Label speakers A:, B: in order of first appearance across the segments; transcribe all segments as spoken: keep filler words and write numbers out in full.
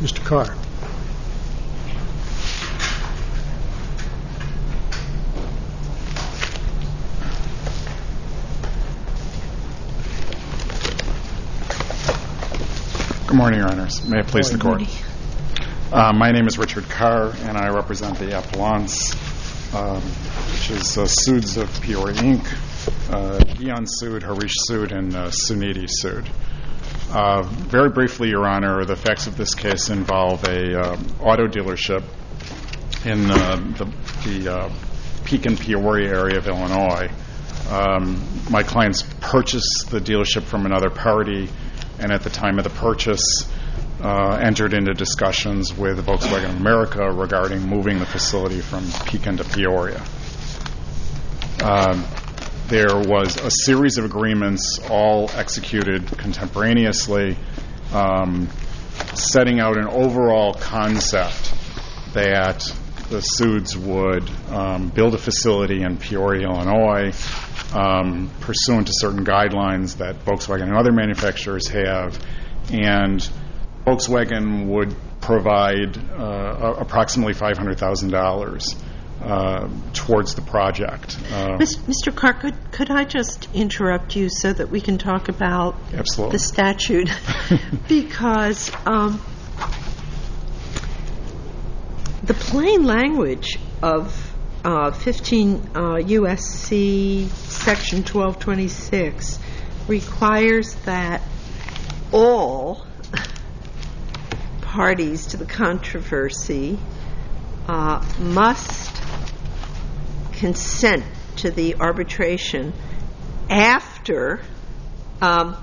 A: Mister Carr.
B: Good morning, Your Honors. May it please the Court. Uh, my name is Richard Carr, and I represent the appellants, um, which is uh, Suds of Peoria, Incorporated, uh, Eon Sud, Harish Sud, and uh, Suniti Sud. Uh, very briefly, Your Honor, the facts of this case involve a um, auto dealership in uh, the, the uh, Pekin, Peoria area of Illinois. Um, my clients purchased the dealership from another party, and at the time of the purchase, uh, entered into discussions with Volkswagen of America regarding moving the facility from Pekin to Peoria. Um, there was a series of agreements, all executed contemporaneously, um, setting out an overall concept that the Suds would um, build a facility in Peoria, Illinois, Um, pursuant to certain guidelines that Volkswagen and other manufacturers have, and Volkswagen would provide uh, approximately five hundred thousand dollars uh, towards the project. Uh,
C: Mister Carr, could, could I just interrupt you so that we can talk about
B: absolutely.
C: the statute? Because um, the plain language of Uh, fifteen uh, U S C Section twelve twenty-six requires that all parties to the controversy uh, must consent to the arbitration after um,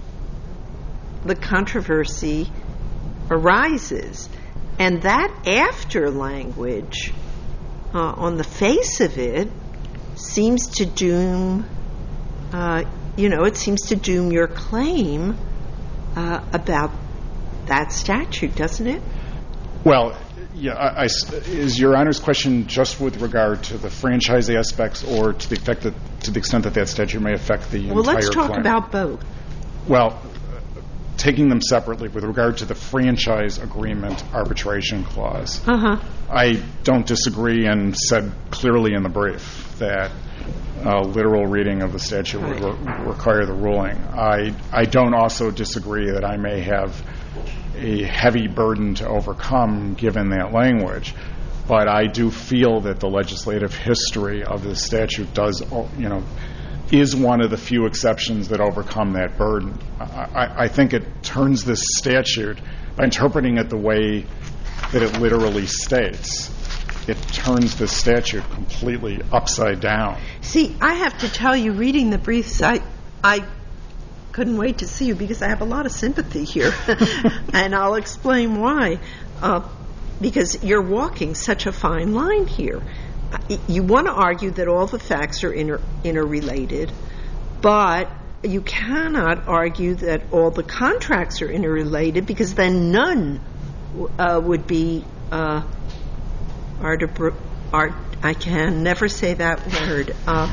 C: the controversy arises. And that after language, Uh, on the face of it, seems to doom, uh, you know, it seems to doom your claim uh, about that statute, doesn't it?
B: Well, yeah, I, I, is Your Honor's question just with regard to the franchise aspects, or to the effect that, to the extent that that statute may affect the
C: well,
B: entire claim?
C: Well, let's talk
B: claim?
C: about both.
B: Well, taking them separately, with regard to the franchise agreement arbitration clause,
C: uh-huh.
B: I don't disagree, and said clearly in the brief that a literal reading of the statute
C: right.
B: would re- require the ruling. I, I don't also disagree that I may have a heavy burden to overcome given that language, but I do feel that the legislative history of the statute does, you know, is one of the few exceptions that overcome that burden. I, I think it turns this statute, by interpreting it the way that it literally states, it turns this statute completely upside down.
C: See, I have to tell you, reading the briefs, I, I couldn't wait to see you because I have a lot of sympathy here, and I'll explain why. Uh, because you're walking such a fine line here. You want to argue that all the facts are inter- interrelated, but you cannot argue that all the contracts are interrelated, because then none uh, would be uh, arbit- art. I can never say that word. Uh,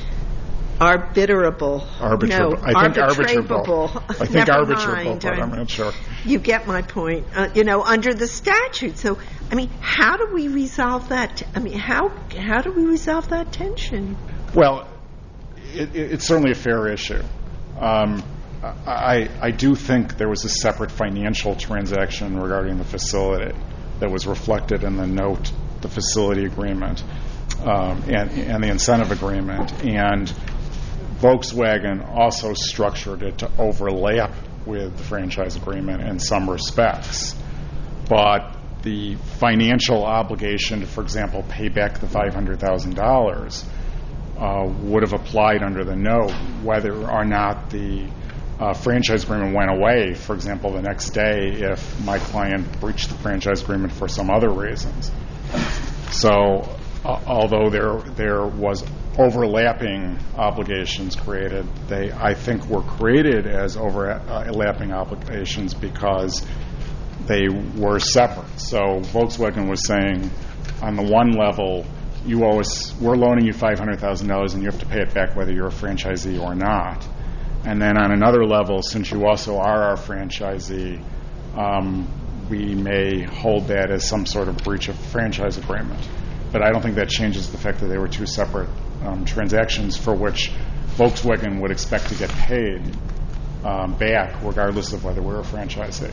C: arbitrable.
B: Arbitrable.
C: No,
B: I think
C: arbitrable.
B: arbitrable. I think
C: Never
B: arbitrable,
C: mind.
B: but I'm not sure.
C: You get my point. Uh, you know, under the statute. So, I mean, how do we resolve that? T- I mean, how how do we resolve that tension?
B: Well, it, it, it's certainly a fair issue. Um, I, I do think there was a separate financial transaction regarding the facility that was reflected in the note, the facility agreement, um, and, and the incentive agreement. And Volkswagen also structured it to overlap with the franchise agreement in some respects. But the financial obligation to, for example, pay back the five hundred thousand dollars uh, would have applied under the note whether or not the uh, franchise agreement went away, for example, the next day if my client breached the franchise agreement for some other reasons. So uh, although there there was overlapping obligations created, they, I think, were created as overlapping obligations because they were separate. So Volkswagen was saying, on the one level, you owe us, we're loaning you five hundred thousand dollars and you have to pay it back whether you're a franchisee or not. And then on another level, since you also are our franchisee, um, we may hold that as some sort of breach of franchise agreement. But I don't think that changes the fact that they were two separate um, transactions for which Volkswagen would expect to get paid um, back regardless of whether we're a franchisee.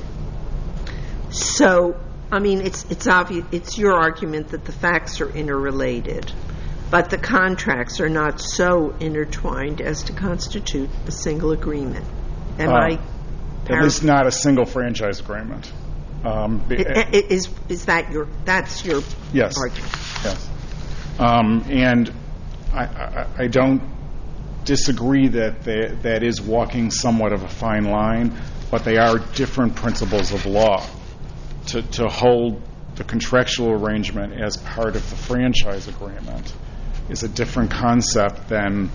C: So, I mean, it's it's obvious. It's your argument that the facts are interrelated, but the contracts are not so intertwined as to constitute a single agreement. Am
B: uh,
C: I?
B: At least not a single franchise agreement. Um,
C: it, it, is is that your? That's your
B: yes,
C: argument.
B: Yes. Um, and I, I, I don't disagree that they, that is walking somewhat of a fine line, but they are different principles of law. To, to hold the contractual arrangement as part of the franchise agreement is a different concept than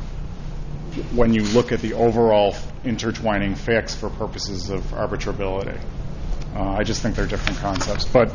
B: when you look at the overall intertwining facts for purposes of arbitrability. Uh, I just think they're different concepts. But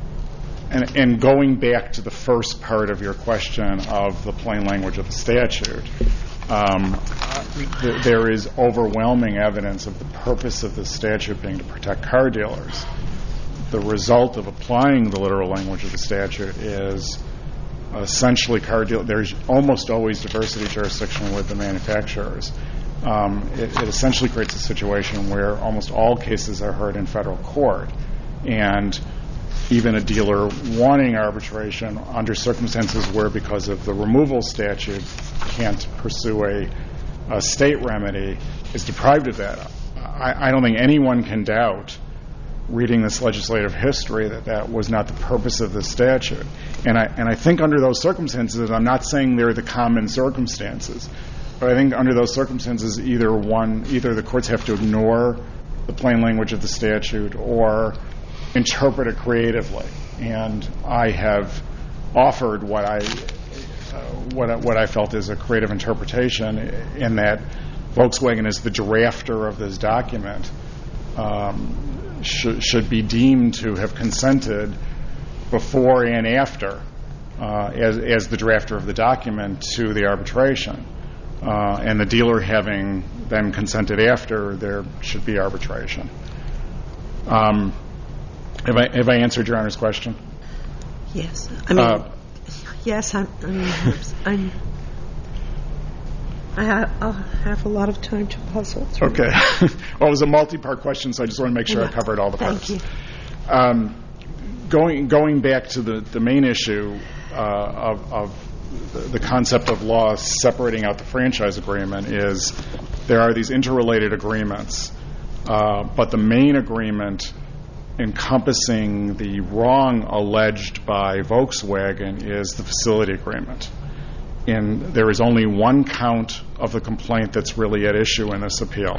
B: and, and going back to the first part of your question of the plain language of the statute, um, th- there is overwhelming evidence of the purpose of the statute being to protect car dealers. The result of applying the literal language of the statute is essentially car deal. There's almost always diversity jurisdiction with the manufacturers. Um, it, it essentially creates a situation where almost all cases are heard in federal court, and even a dealer wanting arbitration under circumstances where, because of the removal statute, can't pursue a, a state remedy, is deprived of that. I, I don't think anyone can doubt, reading this legislative history, that that was not the purpose of the statute. And I and I think under those circumstances, I'm not saying they're the common circumstances, but I think under those circumstances, either one, either the courts have to ignore the plain language of the statute or interpret it creatively. And I have offered what I uh, what I, what I felt is a creative interpretation, in that Volkswagen is the drafter of this document. Um, Should, should be deemed to have consented before and after, uh, as, as the drafter of the document, to the arbitration. Uh, and the dealer having then consented after, there should be arbitration. Um, have I, have I answered Your Honor's question?
C: Yes. I mean, uh, yes, I'm, I mean, I'm, I have, I'll have a lot of time to puzzle through.
B: Okay. Well, it was a multi-part question, so I just want to make sure yeah. I covered all the parts.
C: Thank you.
B: Um, going going back to the, the main issue uh, of, of the, the concept of law separating out the franchise agreement is there are these interrelated agreements, uh, but the main agreement encompassing the wrong alleged by Volkswagen is the facility agreement. And there is only one count of the complaint that's really at issue in this appeal.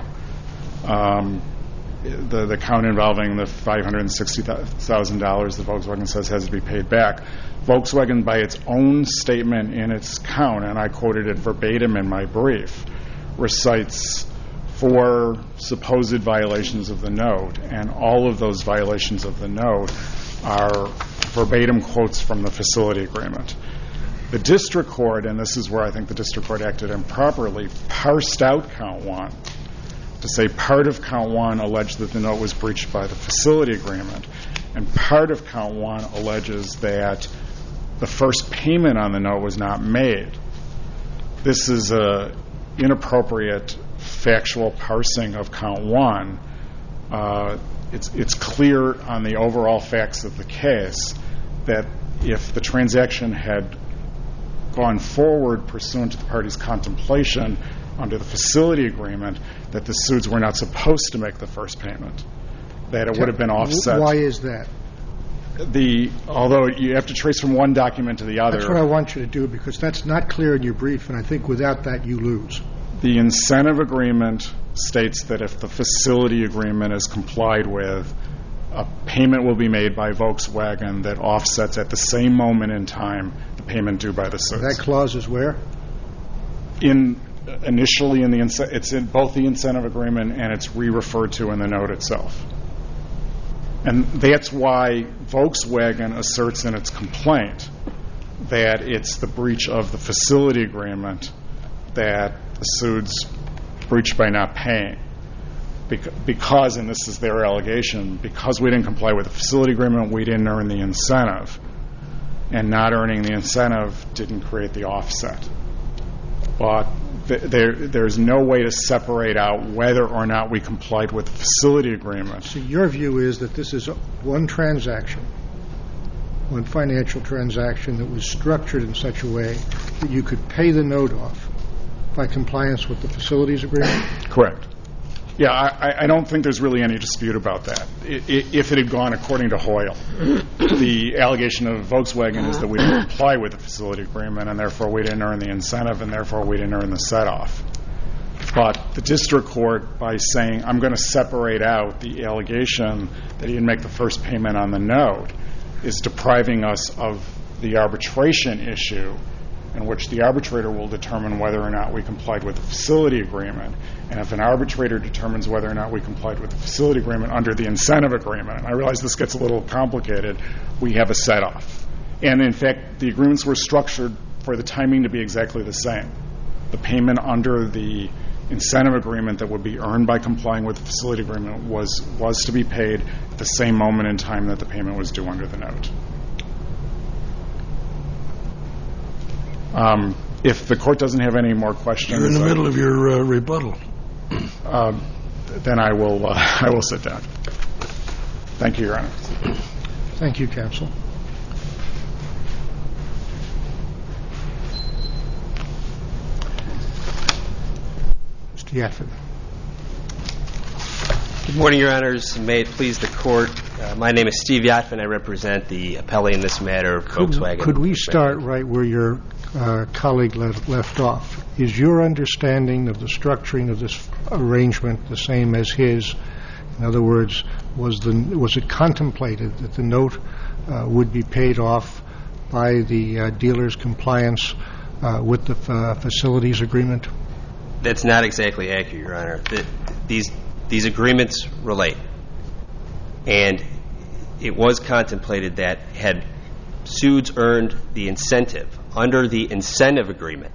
B: Um, the, the count involving the five hundred sixty thousand dollars that Volkswagen says has to be paid back. Volkswagen, by its own statement in its count, and I quoted it verbatim in my brief, recites four supposed violations of the note, and all of those violations of the note are verbatim quotes from the facility agreement. The district court, and this is where I think the district court acted improperly, parsed out count one to say part of count one alleged that the note was breached by the facility agreement, and part of count one alleges that the first payment on the note was not made. This is a inappropriate factual parsing of count one. Uh, it's, it's clear on the overall facts of the case that if the transaction had gone forward pursuant to the parties' contemplation under the facility agreement, that the suits were not supposed to make the first payment, that it would have been offset.
A: Why is that?
B: The although you have to trace from one document to the other.
A: That's what I want you to do, because that's not clear in your brief, and I think without that you lose.
B: The incentive agreement states that if the facility agreement is complied with, a payment will be made by Volkswagen that offsets at the same moment in time the payment due by the suits.
A: That clause is where?
B: In initially in the it's in both the incentive agreement and it's re-referred to in the note itself. And that's why Volkswagen asserts in its complaint that it's the breach of the facility agreement that the suits breached by not paying. because, and this is their allegation, because we didn't comply with the facility agreement, we didn't earn the incentive. And not earning the incentive didn't create the offset. But th- there, there's no way to separate out whether or not we complied with the facility agreement.
A: So your view is that this is one transaction, one financial transaction that was structured in such a way that you could pay the note off by compliance with the facilities agreement?
B: Correct. Yeah, I, I don't think there's really any dispute about that. I, if it had gone according to Hoyle, the allegation of Volkswagen is that we didn't comply with the facility agreement, and therefore we didn't earn the incentive, and therefore we didn't earn the set-off. But the district court, by saying, I'm going to separate out the allegation that he didn't make the first payment on the note, is depriving us of the arbitration issue, in which the arbitrator will determine whether or not we complied with the facility agreement. And if an arbitrator determines whether or not we complied with the facility agreement under the incentive agreement, and I realize this gets a little complicated, we have a set-off. And in fact, the agreements were structured for the timing to be exactly the same. The payment under the incentive agreement that would be earned by complying with the facility agreement was, was to be paid at the same moment in time that the payment was due under the note. Um, if the court doesn't have any more questions,
D: you're in the uh, middle of your uh, rebuttal.
B: Uh, then I will. Uh, I will sit down. Thank you, Your Honor.
A: Thank you, counsel. Mister Yatford.
E: Good morning, Your Honors. May it please the court. Uh, my name is Steve Yatfin. I represent the appellee in this matter,
A: could,
E: Volkswagen.
A: Could we start right where your uh, colleague left, left off? Is your understanding of the structuring of this arrangement the same as his? In other words, was the was it contemplated that the note uh, would be paid off by the uh, dealer's compliance uh, with the uh, facilities agreement?
E: That's not exactly accurate, Your Honor. The, these these agreements relate. And it was contemplated that had Sudes earned the incentive under the incentive agreement,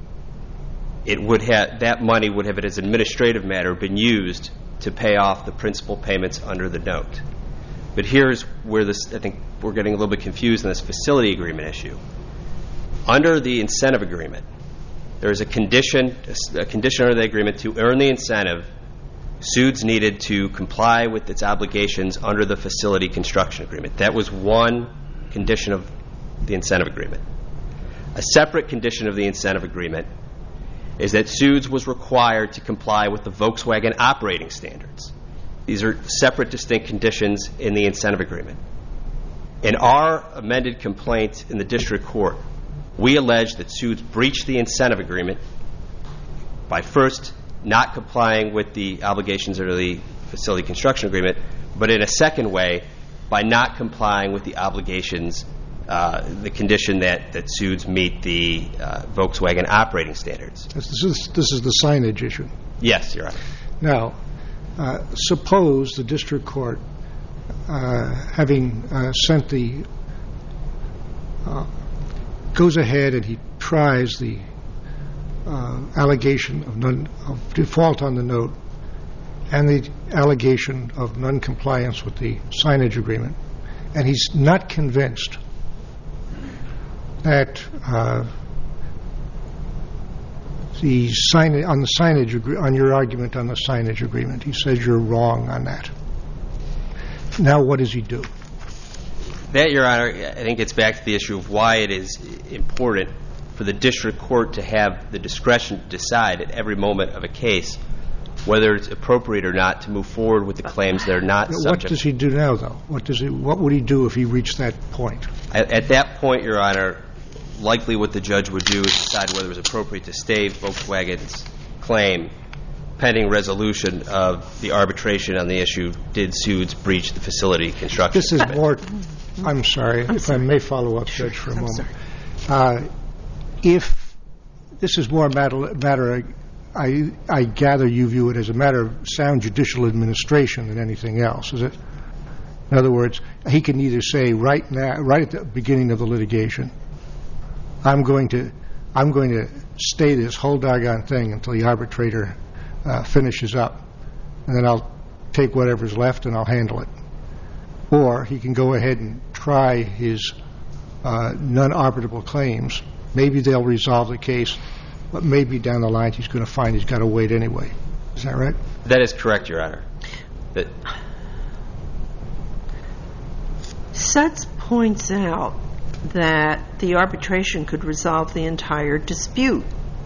E: it would have that money would have, as an administrative matter, been used to pay off the principal payments under the note. But here's where this I think we're getting a little bit confused in this facility agreement issue. Under the incentive agreement, there is a condition, a condition under the agreement to earn the incentive. Sudes needed to comply with its obligations under the facility construction agreement. That was one condition of the incentive agreement. A separate condition of the incentive agreement is that Sudes was required to comply with the Volkswagen operating standards. These are separate, distinct conditions in the incentive agreement. In our amended complaint in the district court, we allege that Sudes breached the incentive agreement by first not complying with the obligations under the facility construction agreement, but in a second way, by not complying with the obligations, uh, the condition that, that Sudes meet the uh, Volkswagen operating standards.
A: This is, this is the signage issue.
E: Yes, Your Honor.
A: Now, uh, suppose the district court, uh, having uh, sent the, uh, goes ahead and he tries the Uh, allegation of, non, of default on the note and the allegation of noncompliance with the signage agreement, and he's not convinced that uh, the sign on the signage agree- on your argument on the signage agreement, he says you're wrong on that. Now, what does he do?
E: That, Your Honor, I think it's back to the issue of why it is important for the district court to have the discretion to decide at every moment of a case whether it's appropriate or not to move forward with the claims that are not
A: what
E: subject.
A: What does he do now, though? What does he? What would he do if he reached that point?
E: At, at that point, Your Honor, likely what the judge would do is decide whether it was appropriate to stay Volkswagen's claim pending resolution of the arbitration on the issue, did Sudes breach the facility construction
A: This is more, I'm sorry,
C: I'm
A: if
C: sorry.
A: I may follow up, Judge, for a
C: I'm
A: moment. Uh, if this is more a matter, matter I, I gather you view it as a matter of sound judicial administration than anything else, is it? In other words, he can either say right now, right at the beginning of the litigation, I'm going to, I'm going to stay this whole doggone thing until the arbitrator uh, finishes up, and then I'll take whatever's left and I'll handle it. Or he can go ahead and try his uh, non-arbitrable claims. Maybe they'll resolve the case, but maybe down the line he's going to find he's got to wait anyway. Is that right?
E: That is correct, Your Honor. That
C: Sutz points out that the arbitration could resolve the entire dispute.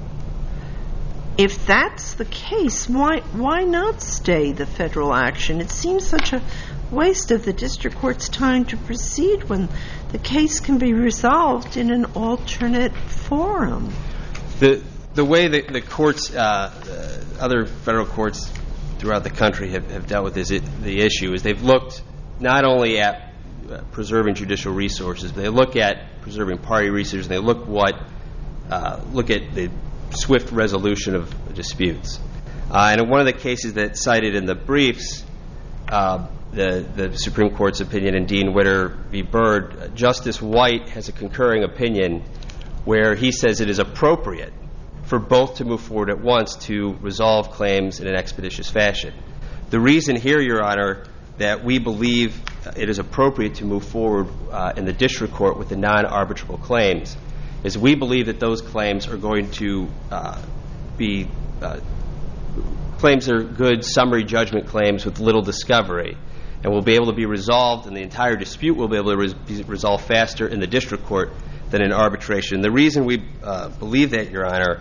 C: If that's the case, why why not stay the federal action? It seems such a waste of the district court's time to proceed when the case can be resolved in an alternate forum.
E: The the way that the courts, uh, uh, other federal courts throughout the country have, have dealt with this, it, the issue is they've looked not only at uh, preserving judicial resources, but they look at preserving party resources. They look what uh, look at the swift resolution of disputes. Uh, and in one of the cases that's cited in the briefs, uh, the, the Supreme Court's opinion in Dean Witter v. Byrd, Justice White has a concurring opinion where he says it is appropriate for both to move forward at once to resolve claims in an expeditious fashion. The reason here, Your Honor, that we believe it is appropriate to move forward uh, in the district court with the non-arbitrable claims is we believe that those claims are going to uh, be uh, claims that are good summary judgment claims with little discovery and will be able to be resolved, and the entire dispute will be able to res- be resolved faster in the district court than in arbitration. The reason we uh, believe that, Your Honor,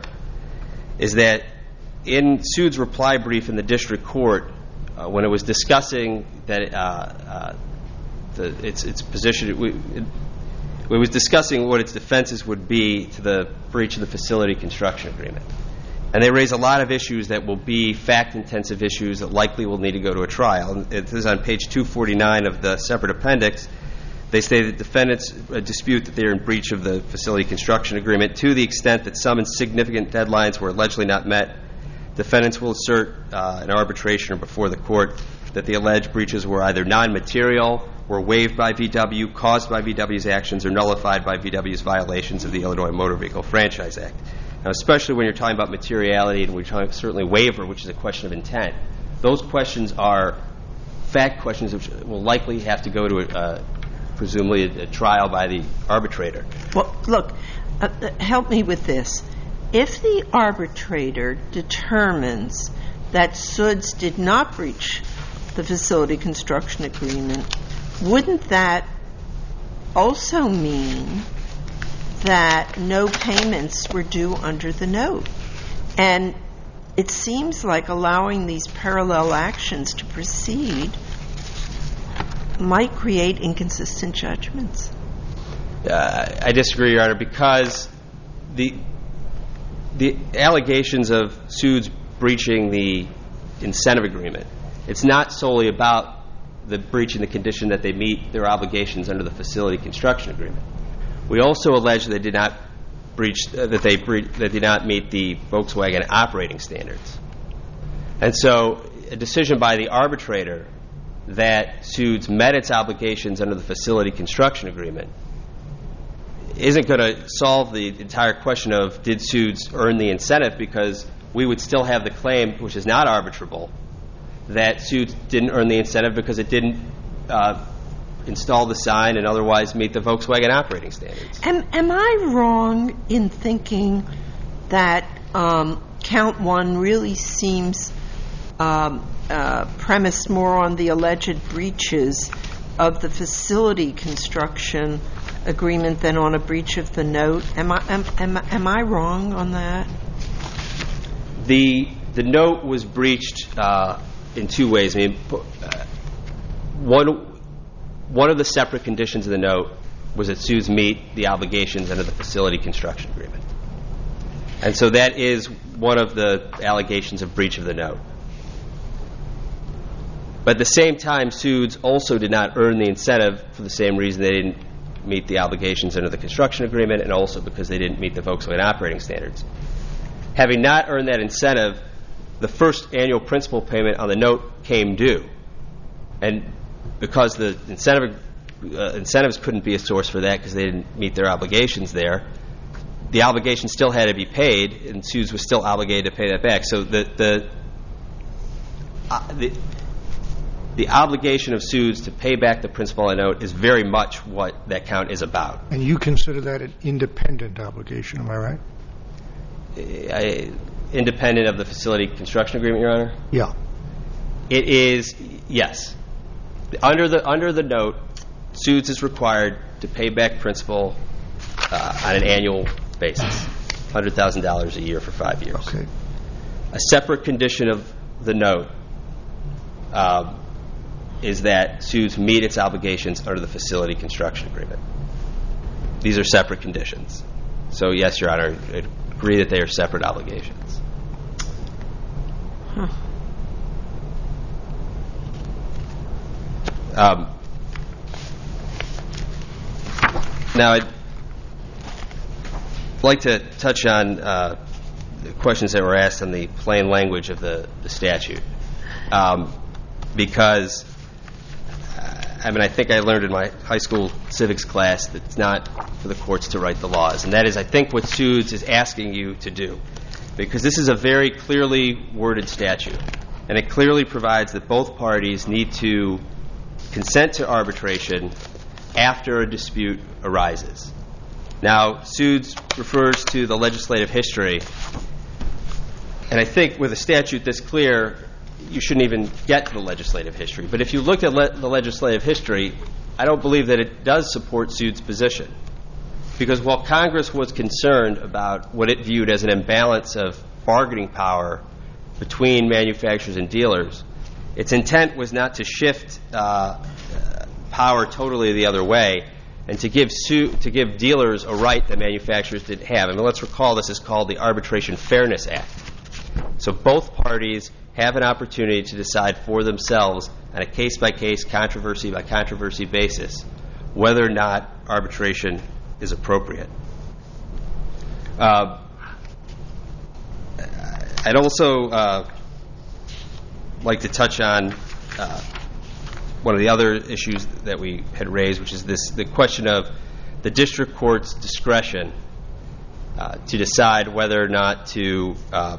E: is that in Sood's reply brief in the district court, uh, when it was discussing that uh, uh, the, its, its position, it, it, it was discussing what its defenses would be to the breach of the facility construction agreement. And they raise a lot of issues that will be fact-intensive issues that likely will need to go to a trial. And it is on page two forty-nine of the separate appendix. They say that defendants dispute that they are in breach of the facility construction agreement to the extent that some insignificant deadlines were allegedly not met. Defendants will assert uh, an arbitration or before the court that the alleged breaches were either non-material, were waived by V W, caused by V W's actions, or nullified by V W's violations of the Illinois Motor Vehicle Franchise Act. Now, especially when you're talking about materiality and we're talking certainly waiver, which is a question of intent, those questions are fact questions which will likely have to go to a uh, presumably a, a trial by the arbitrator.
C: Well, look, uh, help me with this. If the arbitrator determines that Sood's did not breach the facility construction agreement, wouldn't that also mean that no payments were due under the note? And it seems like allowing these parallel actions to proceed might create inconsistent judgments.
E: Uh, I disagree, Your Honor, because the the allegations of Sood's breaching the incentive agreement, it's not solely about the breach in the condition that they meet their obligations under the facility construction agreement. We also allege that they did not breach uh, that they bre- that did not meet the Volkswagen operating standards. And so a decision by the arbitrator that Sood's met its obligations under the facility construction agreement isn't going to solve the entire question of did Sood's earn the incentive, because we would still have the claim, which is not arbitrable, that Sood's didn't earn the incentive because it didn't uh, install the sign and otherwise meet the Volkswagen operating standards.
C: Am, am I wrong in thinking that um, count one really seems um, uh, premised more on the alleged breaches of the facility construction agreement than on a breach of the note? Am I am, am, am I wrong on that?
E: The the note was breached uh, in two ways. I mean, uh, one one of the separate conditions of the note was that Sood's meet the obligations under the facility construction agreement, and so that is one of the allegations of breach of the note. But at the same time, Sood's also did not earn the incentive for the same reason they didn't meet the obligations under the construction agreement, and also because they didn't meet the Volkswagen operating standards. Having not earned that incentive, the first annual principal payment on the note came due. And because the incentive, uh, incentives couldn't be a source for that because they didn't meet their obligations there, the obligation still had to be paid, and Sood's was still obligated to pay that back. So the, the uh, the the obligation of Suits to pay back the principal on note is very much what that count is about.
A: And you consider that an independent obligation, am I right?
E: I, independent of the facility construction agreement, Your Honor?
A: Yeah.
E: It is, yes. Under the under the note, Suits is required to pay back principal uh, on an annual basis, one hundred thousand dollars a year for five years.
A: Okay.
E: A separate condition of the note um, is that Suits meet its obligations under the facility construction agreement. These are separate conditions. So, yes, Your Honor, I agree that they are separate obligations.
C: Huh.
E: Um, now, I'd like to touch on uh, the questions that were asked on the plain language of the, the statute. Um, because, uh, I mean, I think I learned in my high school civics class that it's not for the courts to write the laws. And that is, I think, what Suits is asking you to do. Because this is a very clearly worded statute. And it clearly provides that both parties need to consent to arbitration after a dispute arises. Now, Suits refers to the legislative history, and I think with a statute this clear, you shouldn't even get to the legislative history. But if you look at le- the legislative history, I don't believe that it does support Suits' position. Because while Congress was concerned about what it viewed as an imbalance of bargaining power between manufacturers and dealers, its intent was not to shift uh, power totally the other way and to give su- to give dealers a right that manufacturers didn't have. I mean, let's recall this is called the Arbitration Fairness Act. So both parties have an opportunity to decide for themselves on a case-by-case, controversy-by-controversy basis whether or not arbitration is appropriate. Uh, I'd also uh, like to touch on uh, one of the other issues that we had raised, which is this the question of the district court's discretion uh, to decide whether or not to um,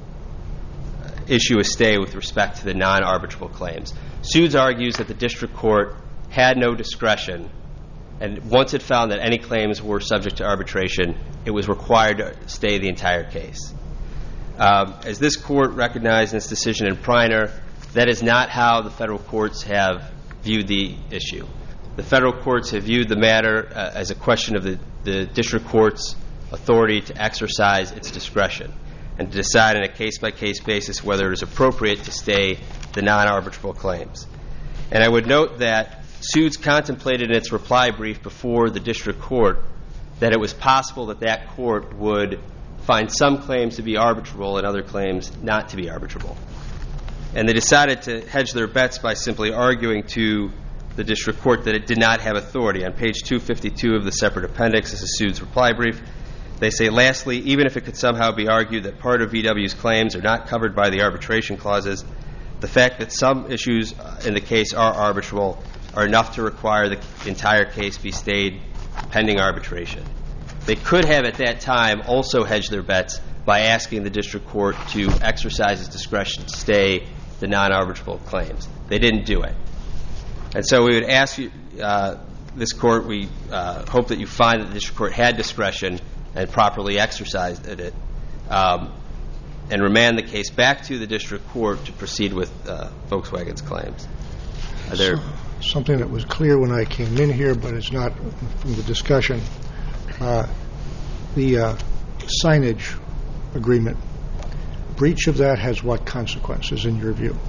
E: issue a stay with respect to the non-arbitrable claims. Suits argues that the district court had no discretion, and once it found that any claims were subject to arbitration, it was required to stay the entire case. Um, as this court recognized in its decision in Priner, that is not how the federal courts have viewed the issue. The federal courts have viewed the matter uh, as a question of the, the district court's authority to exercise its discretion and to decide on a case-by-case basis whether it is appropriate to stay the non-arbitrable claims. And I would note that Suits contemplated in its reply brief before the district court that it was possible that that court would find some claims to be arbitrable and other claims not to be arbitrable. And they decided to hedge their bets by simply arguing to the district court that it did not have authority. On page two fifty-two of the separate appendix, this is Suits' reply brief, they say, lastly, even if it could somehow be argued that part of V W's claims are not covered by the arbitration clauses, the fact that some issues in the case are arbitrable are enough to require the entire case be stayed pending arbitration. They could have at that time also hedged their bets by asking the district court to exercise its discretion to stay the non-arbitrable claims. They didn't do it. And so we would ask you, uh, this court, we uh, hope that you find that the district court had discretion and properly exercised it, um, and remand the case back to the district court to proceed with uh, Volkswagen's claims. Are there
A: So, something that was clear when I came in here, but it's not from the discussion. Uh, the uh, signage agreement, breach of that has what consequences in your view?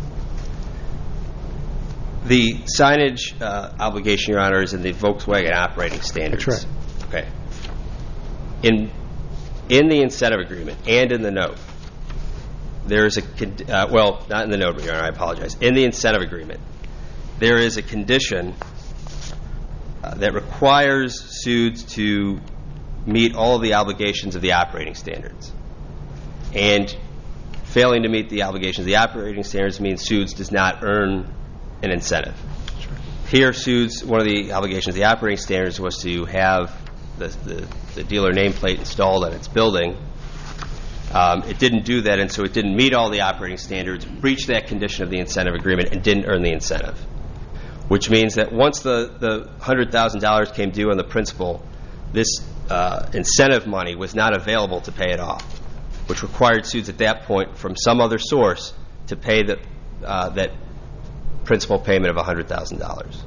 E: The signage uh, obligation, Your Honor, is in the Volkswagen operating standards.
A: That's right.
E: Okay. In in the incentive agreement and in the note, there is a uh, well, not in the note, Your Honor, I apologize. In the incentive agreement, there is a condition uh, that requires Suits to meet all of the obligations of the operating standards. And failing to meet the obligations of the operating standards means Suits does not earn an incentive. Here, Suits, one of the obligations of the operating standards was to have the, the, the dealer nameplate installed on its building. Um, it didn't do that, and so it didn't meet all the operating standards, breached that condition of the incentive agreement, and didn't earn the incentive. Which means that once the, the one hundred thousand dollars came due on the principal, this uh, incentive money was not available to pay it off, which required Suits at that point from some other source to pay the, uh, that principal payment of one hundred thousand dollars.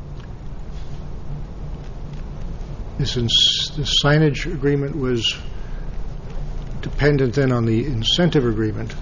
A: This ins- the signage agreement was dependent then on the incentive agreement.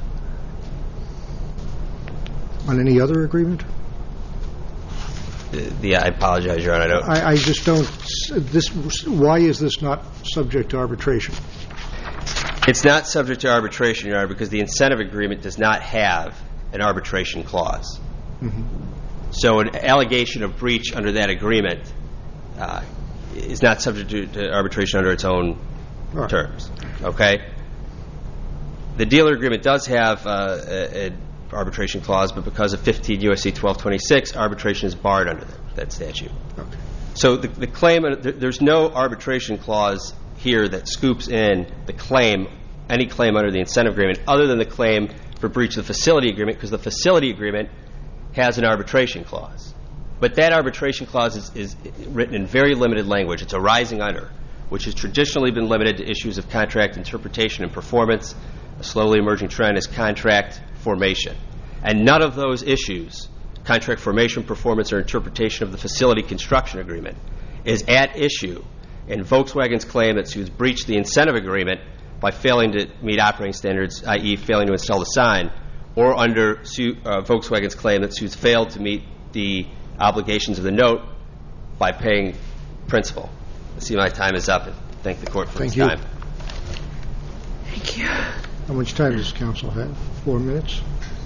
A: On any other agreement?
E: Yeah, I apologize, Your Honor. I don't.
A: I, I just don't. This. Why is this not subject to arbitration?
E: It's not subject to arbitration, Your Honor, because the incentive agreement does not have an arbitration clause.
A: Mm-hmm.
E: So an allegation of breach under that agreement uh, is not subject to, to arbitration under its own
A: right. terms.
E: Okay? The dealer agreement does have uh, an arbitration clause, but because of fifteen U S C twelve twenty-six, arbitration is barred under that, that statute.
A: Okay.
E: So the, the claim, there's no arbitration clause here that scoops in the claim, any claim under the incentive agreement, other than the claim for breach of the facility agreement, because the facility agreement has an arbitration clause. But that arbitration clause is, is written in very limited language. It's a rising under, which has traditionally been limited to issues of contract interpretation and performance. A slowly emerging trend is contract formation. And none of those issues, contract formation, performance, or interpretation of the facility construction agreement, is at issue in Volkswagen's claim that Suits breached the incentive agreement by failing to meet operating standards, that is failing to install the sign, or under Su- uh, Volkswagen's claim that Suits failed to meet the obligations of the note by paying principal. I see my time is up, and thank the Court for
A: Thank
E: its
A: you.
E: time.
C: Thank you.
A: How much time does counsel have? Four minutes?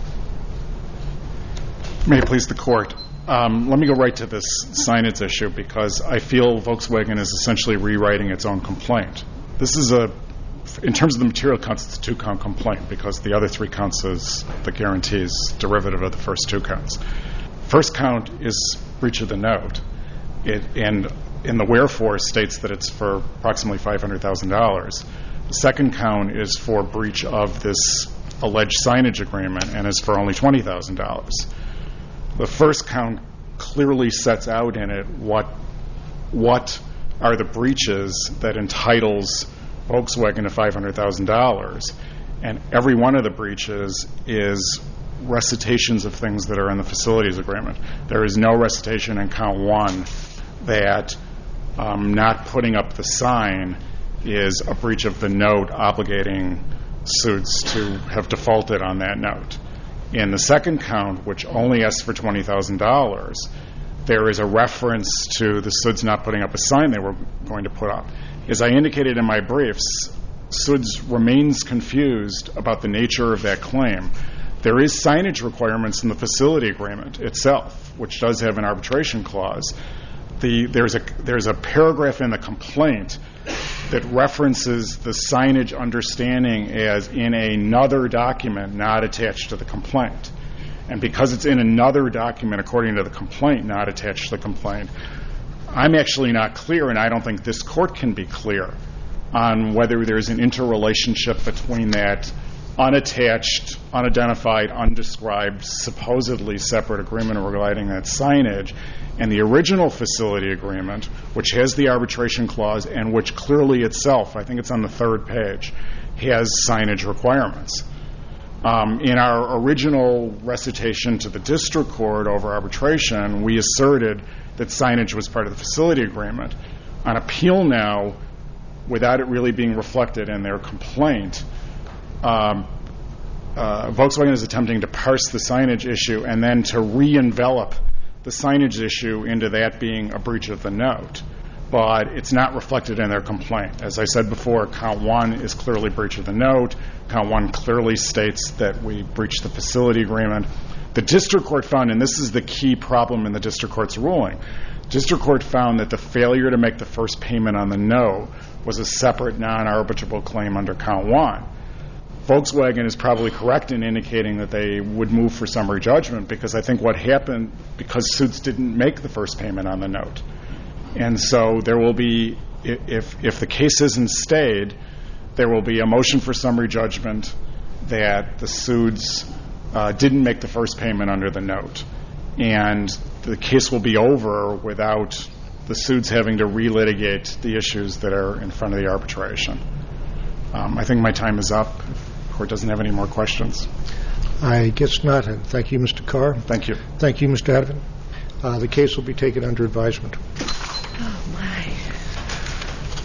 B: May it please the Court. Um, let me go right to this signage issue because I feel Volkswagen is essentially rewriting its own complaint. This is a, in terms of the material counts, it's a two-count complaint because the other three counts is the guarantees derivative of the first two counts. First count is breach of the note, it, and in the wherefore states that it's for approximately five hundred thousand dollars. The second count is for breach of this alleged signage agreement and is for only twenty thousand dollars. The first count clearly sets out in it what what are the breaches that entitles Volkswagen to five hundred thousand dollars, and every one of the breaches is recitations of things that are in the facilities agreement. There is no recitation in count one that um, not putting up the sign is a breach of the note obligating Suits to have defaulted on that note. In the second count, which only asks for twenty thousand dollars, there is a reference to the Suits not putting up a sign they were going to put up. As I indicated in my briefs, Suits remains confused about the nature of that claim. There is signage requirements in the facility agreement itself, which does have an arbitration clause. The, there's, a, there's a paragraph in the complaint that references the signage understanding as in another document not attached to the complaint. And because it's in another document, according to the complaint, not attached to the complaint, I'm actually not clear, and I don't think this Court can be clear, on whether there's an interrelationship between that unattached, unidentified, undescribed, supposedly separate agreement regarding that signage and the original facility agreement, which has the arbitration clause and which clearly itself, I think it's on the third page, has signage requirements. Um, in our original recitation to the district court over arbitration, we asserted that signage was part of the facility agreement. On appeal now, without it really being reflected in their complaint, um, uh, Volkswagen is attempting to parse the signage issue and then to re-envelop the signage issue into that being a breach of the note. But it's not reflected in their complaint. As I said before, count one is clearly breach of the note. Count one clearly states that we breached the facility agreement. The district court found, and this is the key problem in the district court's ruling, district court found that the failure to make the first payment on the note was a separate non-arbitrable claim under count one. Volkswagen is probably correct in indicating that they would move for summary judgment because I think what happened, because Suits didn't make the first payment on the note. And so there will be, if if the case isn't stayed, there will be a motion for summary judgment that the Suds uh, didn't make the first payment under the note, and the case will be over without the Suds having to relitigate the issues that are in front of the arbitration. Um, I think my time is up. If the court doesn't have any more questions.
A: I guess not. And thank you, Mister Carr.
B: Thank you.
A: Thank you, Mister Adovan. Uh, the case will be taken under advisement.